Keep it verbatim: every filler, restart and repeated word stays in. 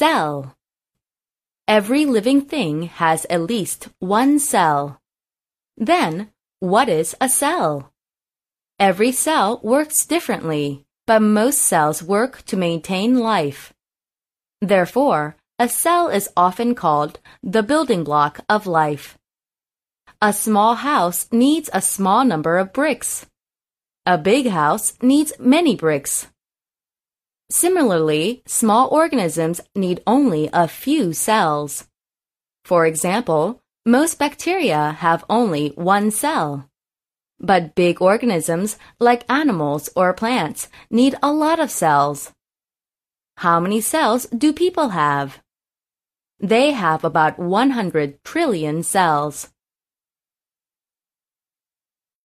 Cell. Every living thing has at least one cell. Then, what is a cell? Every cell works differently, but most cells work to maintain life. Therefore, a cell is often called the building block of life. A small house needs a small number of bricks. A big house needs many bricks. Similarly, small organisms need only a few cells. For example, most bacteria have only one cell. But big organisms, like animals or plants, need a lot of cells. How many cells do people have? They have about one hundred trillion cells.